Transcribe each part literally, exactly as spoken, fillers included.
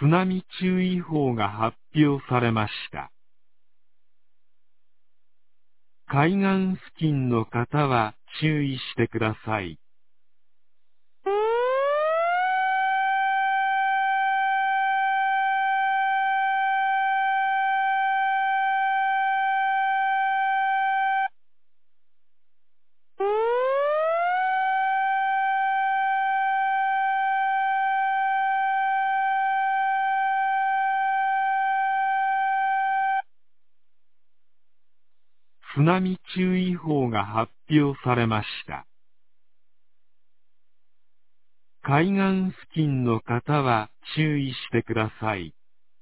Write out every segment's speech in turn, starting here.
津波注意報が発表されました。海岸付近の方は注意してください。津波注意報が発表されました。海岸付近の方は注意してください。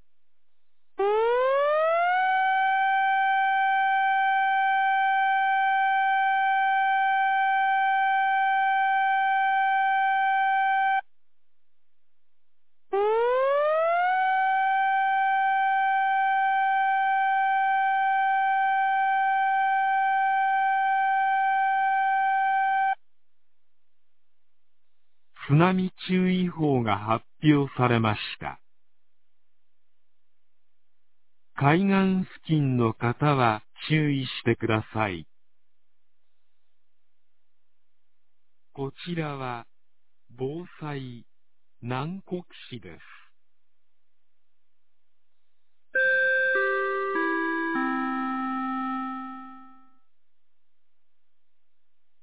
津波注意報が発表されました。海岸付近の方は注意してください。こちらは防災南国市です。